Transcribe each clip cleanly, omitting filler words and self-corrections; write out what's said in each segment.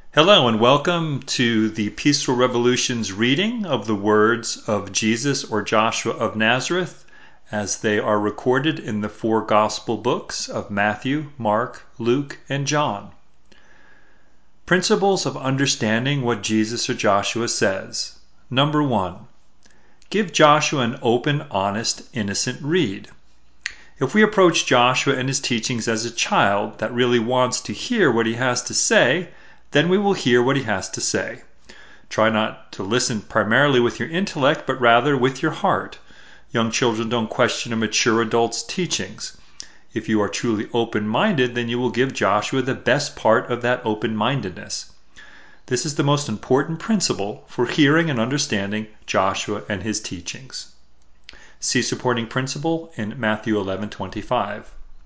Hello and welcome to the Peaceful Revolution's reading of the words of Jesus or Joshua of Nazareth as they are recorded in the four gospel books of Matthew, Mark, Luke, and John. Principles of understanding what Jesus or Joshua says. Number 1. Give Joshua an open, honest, innocent read. If we approach Joshua and his teachings as a child that really wants to hear what he has to say, then we will hear what he has to say. Try not to listen primarily with your intellect, but rather with your heart. Young children don't question a mature adult's teachings. If you are truly open-minded, then you will give Joshua the best part of that open-mindedness. This is the most important principle for hearing and understanding Joshua and his teachings. See supporting principle in Matthew 11:25.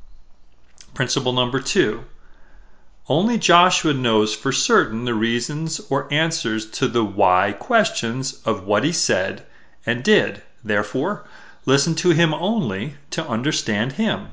Principle number 2. Only Joshua knows for certain the reasons or answers to the why questions of what he said and did. Therefore, listen to him only to understand him.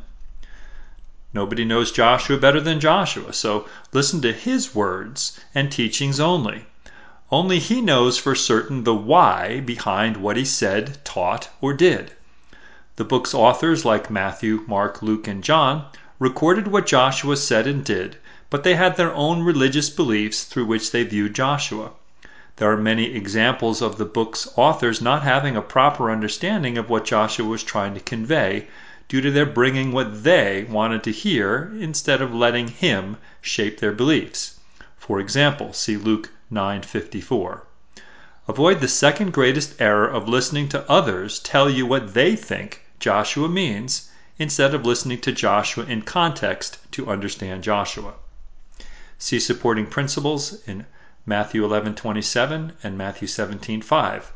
Nobody knows Joshua better than Joshua, so listen to his words and teachings only. Only he knows for certain the why behind what he said, taught, or did. The book's authors, like Matthew, Mark, Luke, and John, recorded what Joshua said and did, but they had their own religious beliefs through which they viewed Joshua. There are many examples of the book's authors not having a proper understanding of what Joshua was trying to convey due to their bringing what they wanted to hear instead of letting him shape their beliefs. For example, see Luke 9:54. Avoid the second greatest error of listening to others tell you what they think Joshua means instead of listening to Joshua in context to understand Joshua. See supporting principles in Matthew 11:27 and Matthew 17:5.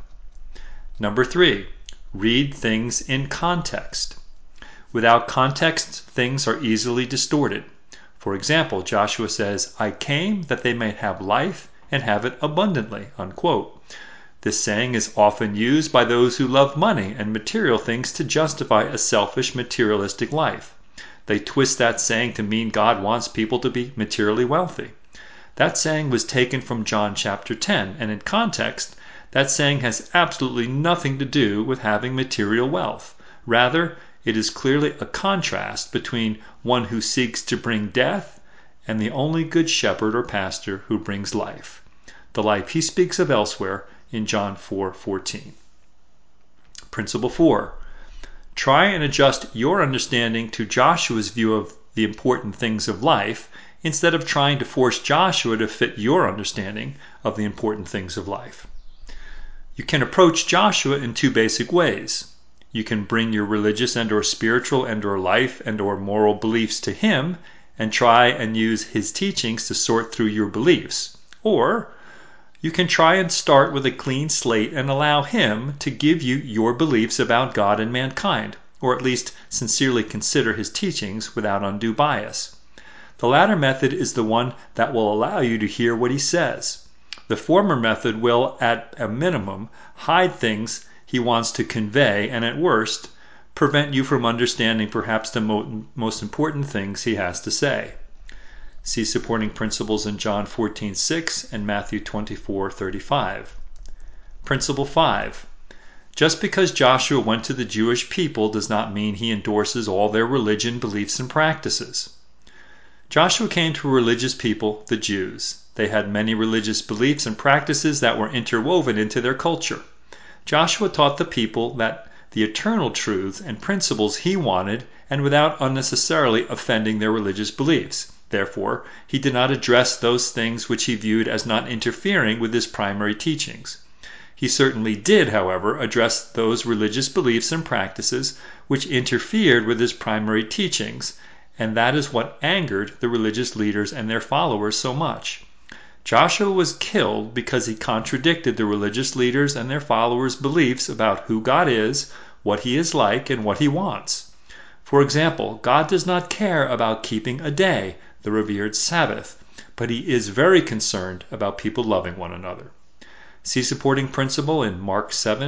Number 3. Read things in context. Without context, things are easily distorted. For example, Joshua says, "I came that they may have life and have it abundantly," unquote. This saying is often used by those who love money and material things to justify a selfish, materialistic life. They twist that saying to mean God wants people to be materially wealthy. That saying was taken from John chapter 10, and in context, that saying has absolutely nothing to do with having material wealth. Rather, it is clearly a contrast between one who seeks to bring death and the only good shepherd or pastor who brings life. The life he speaks of elsewhere in John 4:14. Principle 4. Try and adjust your understanding to Joshua's view of the important things of life instead of trying to force Joshua to fit your understanding of the important things of life. You can approach Joshua in two basic ways. You can bring your religious and/or spiritual and/or life and/or moral beliefs to him and try and use his teachings to sort through your beliefs. Or you can try and start with a clean slate and allow him to give you your beliefs about God and mankind, or at least sincerely consider his teachings without undue bias. The latter method is the one that will allow you to hear what he says. The former method will, at a minimum, hide things he wants to convey and, at worst, prevent you from understanding perhaps the most important things he has to say. See supporting principles in John 14:6 and Matthew 24:35. Principle 5. Just because Joshua went to the Jewish people does not mean he endorses all their religion, beliefs, and practices. Joshua came to a religious people, the Jews. They had many religious beliefs and practices that were interwoven into their culture. Joshua taught the people that the eternal truths and principles he wanted, and without unnecessarily offending their religious beliefs. Therefore, he did not address those things which he viewed as not interfering with his primary teachings. He certainly did, however, address those religious beliefs and practices which interfered with his primary teachings, and that is what angered the religious leaders and their followers so much. Joshua was killed because he contradicted the religious leaders and their followers' beliefs about who God is, what he is like, and what he wants. For example, God does not care about keeping a day, the revered Sabbath, but he is very concerned about people loving one another. See supporting principle in Mark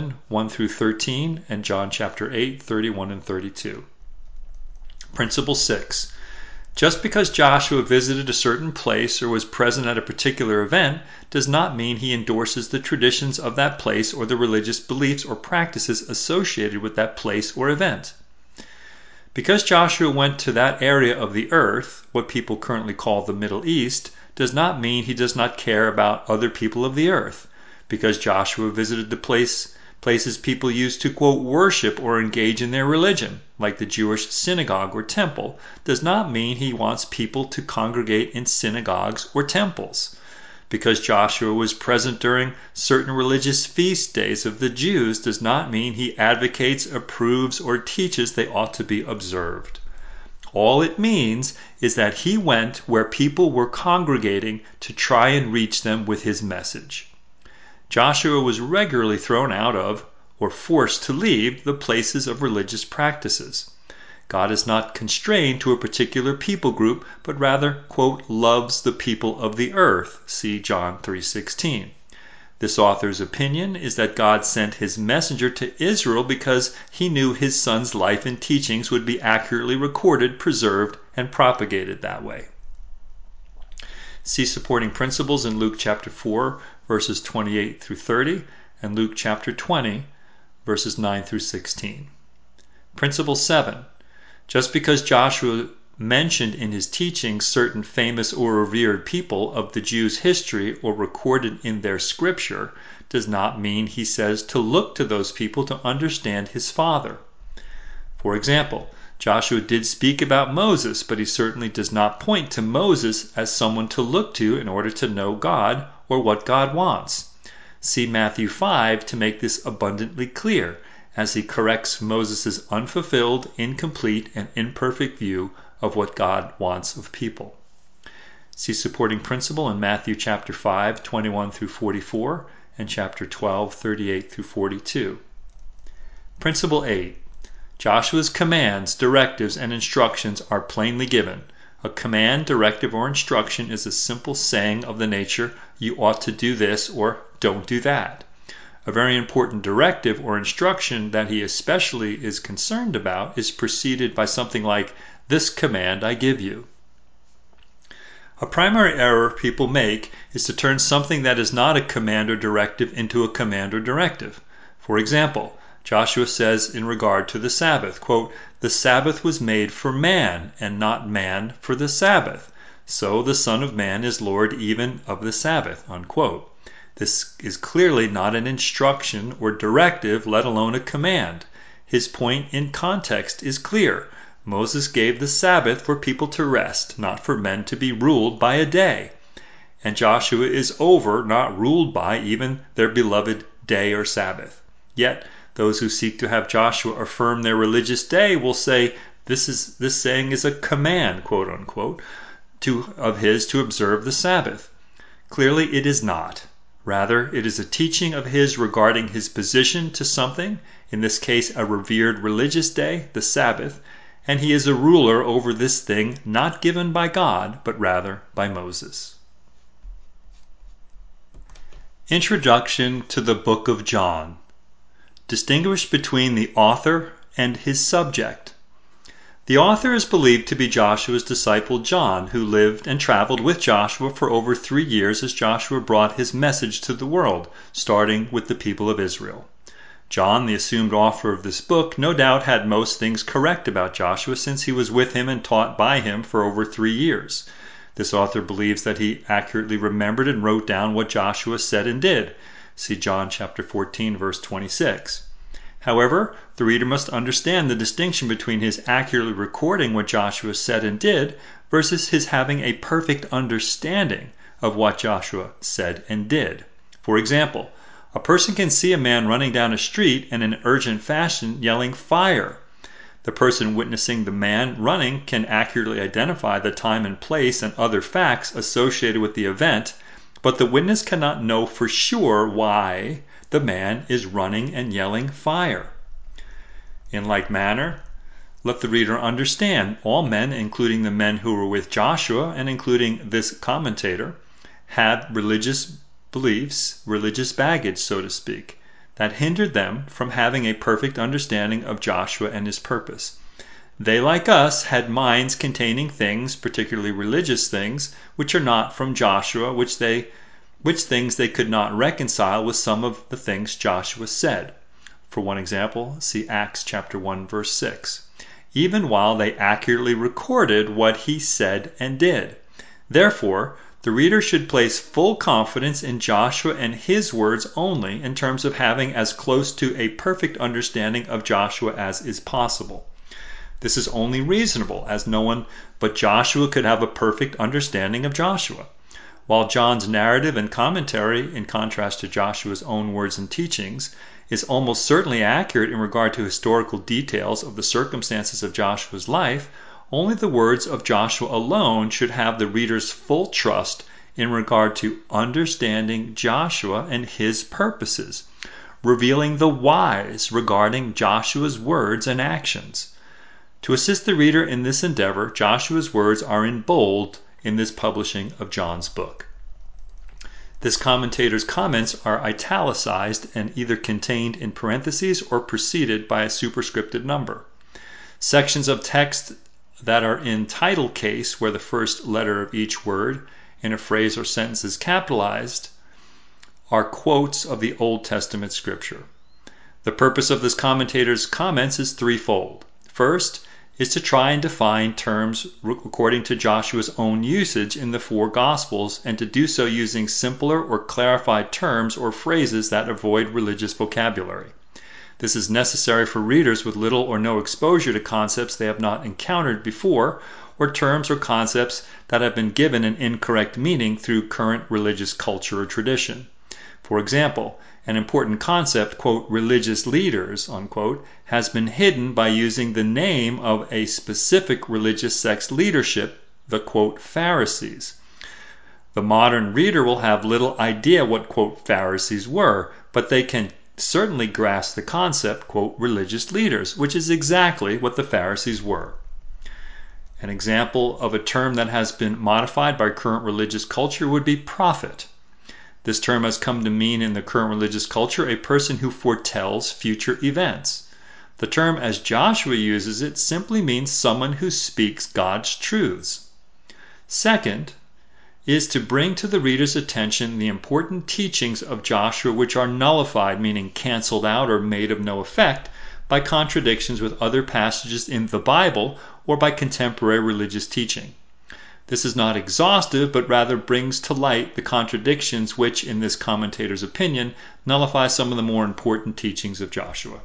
7:1-13 and John chapter 8:31 and 32. Principle 6. Just because Joshua visited a certain place or was present at a particular event does not mean he endorses the traditions of that place or the religious beliefs or practices associated with that place or event. Because Joshua went to that area of the earth, what people currently call the Middle East, does not mean he does not care about other people of the earth. Because Joshua visited the places people used to, quote, worship or engage in their religion, like the Jewish synagogue or temple, does not mean he wants people to congregate in synagogues or temples. Because Joshua was present during certain religious feast days of the Jews does not mean he advocates, approves, or teaches they ought to be observed. All it means is that he went where people were congregating to try and reach them with his message. Joshua was regularly thrown out of, or forced to leave, the places of religious practices. God is not constrained to a particular people group, but rather, quote, loves the people of the earth. See John 3:16. This author's opinion is that God sent his messenger to Israel because he knew his son's life and teachings would be accurately recorded, preserved, and propagated that way. See supporting principles in Luke chapter 4, verses 28 through 30, and Luke chapter 20, verses 9 through 16. Principle 7. Just because Joshua mentioned in his teachings certain famous or revered people of the Jews' history or recorded in their scripture does not mean he says to look to those people to understand his Father. For example, Joshua did speak about Moses, but he certainly does not point to Moses as someone to look to in order to know God or what God wants. See Matthew 5 to make this abundantly clear, as he corrects Moses' unfulfilled, incomplete, and imperfect view of what God wants of people. See supporting principle in Matthew chapter 5, 21 through 44, and chapter 12, 38 through 42. Principle 8. Joshua's commands, directives, and instructions are plainly given. A command, directive, or instruction is a simple saying of the nature, you ought to do this or don't do that. A very important directive or instruction that he especially is concerned about is preceded by something like, this command I give you. A primary error people make is to turn something that is not a command or directive into a command or directive. For example, Joshua says in regard to the Sabbath, quote, the Sabbath was made for man, and not man for the Sabbath. So the Son of Man is Lord even of the Sabbath, unquote. This is clearly not an instruction or directive, let alone a command. His point in context is clear. Moses gave the Sabbath for people to rest, not for men to be ruled by a day. And Joshua is over, not ruled by even their beloved day or Sabbath. Yet, those who seek to have Joshua affirm their religious day will say this saying is a command, quote unquote, of his to observe the Sabbath. Clearly it is not. Rather, it is a teaching of his regarding his position to something, in this case a revered religious day, the Sabbath, and he is a ruler over this thing not given by God, but rather by Moses. Introduction to the Book of John. Distinguish between the author and his subject. The author is believed to be Joshua's disciple John, who lived and traveled with Joshua for over 3 years as Joshua brought his message to the world, starting with the people of Israel. John, the assumed author of this book, no doubt had most things correct about Joshua since he was with him and taught by him for over 3 years. This author believes that he accurately remembered and wrote down what Joshua said and did. See John chapter 14, verse 26. However, the reader must understand the distinction between his accurately recording what Joshua said and did versus his having a perfect understanding of what Joshua said and did. For example, a person can see a man running down a street and in urgent fashion yelling fire. The person witnessing the man running can accurately identify the time and place and other facts associated with the event, but the witness cannot know for sure why the man is running and yelling fire. In like manner, let the reader understand all men, including the men who were with Joshua and including this commentator, had religious beliefs, religious baggage, so to speak, that hindered them from having a perfect understanding of Joshua and his purpose. They, like us, had minds containing things, particularly religious things, which are not from Joshua, which things they could not reconcile with some of the things Joshua said. For one example, see Acts chapter 1, verse 6. Even while they accurately recorded what he said and did. Therefore, the reader should place full confidence in Joshua and his words only in terms of having as close to a perfect understanding of Joshua as is possible. This is only reasonable, as no one but Joshua could have a perfect understanding of Joshua. While John's narrative and commentary, in contrast to Joshua's own words and teachings, is almost certainly accurate in regard to historical details of the circumstances of Joshua's life, only the words of Joshua alone should have the reader's full trust in regard to understanding Joshua and his purposes, revealing the whys regarding Joshua's words and actions. To assist the reader in this endeavor, Joshua's words are in bold in this publishing of John's book. This commentator's comments are italicized and either contained in parentheses or preceded by a superscripted number. Sections of text that are in title case, where the first letter of each word in a phrase or sentence is capitalized, are quotes of the Old Testament scripture. The purpose of this commentator's comments is threefold. First is to try and define terms according to Joshua's own usage in the four Gospels, and to do so using simpler or clarified terms or phrases that avoid religious vocabulary. This is necessary for readers with little or no exposure to concepts they have not encountered before, or terms or concepts that have been given an incorrect meaning through current religious culture or tradition. For example, an important concept, quote, religious leaders, unquote, has been hidden by using the name of a specific religious sect's leadership, the, quote, Pharisees. The modern reader will have little idea what, quote, Pharisees were, but they can certainly grasp the concept, quote, religious leaders, which is exactly what the Pharisees were. An example of a term that has been modified by current religious culture would be prophet. This term has come to mean in the current religious culture a person who foretells future events. The term, as Joshua uses it, simply means someone who speaks God's truths. Second is to bring to the reader's attention the important teachings of Joshua which are nullified, meaning canceled out or made of no effect, by contradictions with other passages in the Bible or by contemporary religious teaching. This is not exhaustive, but rather brings to light the contradictions which, in this commentator's opinion, nullify some of the more important teachings of Joshua.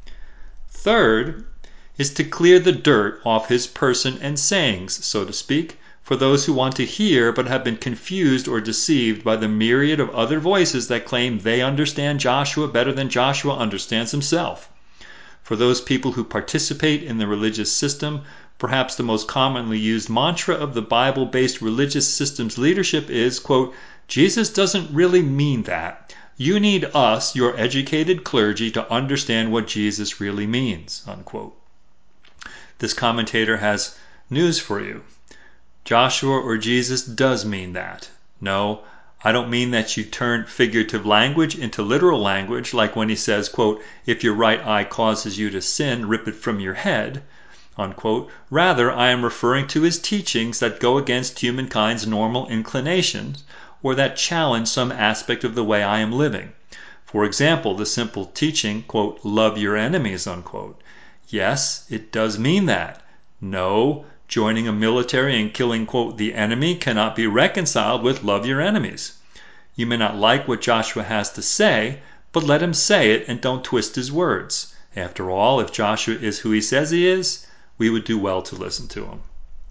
Third is to clear the dirt off his person and sayings, so to speak, for those who want to hear but have been confused or deceived by the myriad of other voices that claim they understand Joshua better than Joshua understands himself. For those people who participate in the religious system, perhaps the most commonly used mantra of the Bible-based religious system's leadership is, quote, Jesus doesn't really mean that. You need us, your educated clergy, to understand what Jesus really means, unquote. This commentator has news for you. Joshua or Jesus does mean that. No, I don't mean that you turn figurative language into literal language, like when he says, quote, if your right eye causes you to sin, rip it from your head, unquote. Rather, I am referring to his teachings that go against humankind's normal inclinations, or that challenge some aspect of the way I am living. For example, the simple teaching, quote, love your enemies, unquote. Yes, it does mean that. No, joining a military and killing, quote, the enemy cannot be reconciled with love your enemies. You may not like what Joshua has to say, but let him say it and don't twist his words. After all, if Joshua is who he says he is, we would do well to listen to him.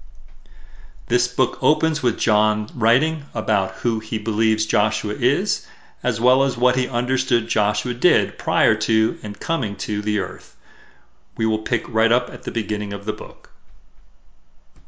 This book opens with John writing about who he believes Joshua is, as well as what he understood Joshua did prior to and coming to the earth. We will pick right up at the beginning of the book.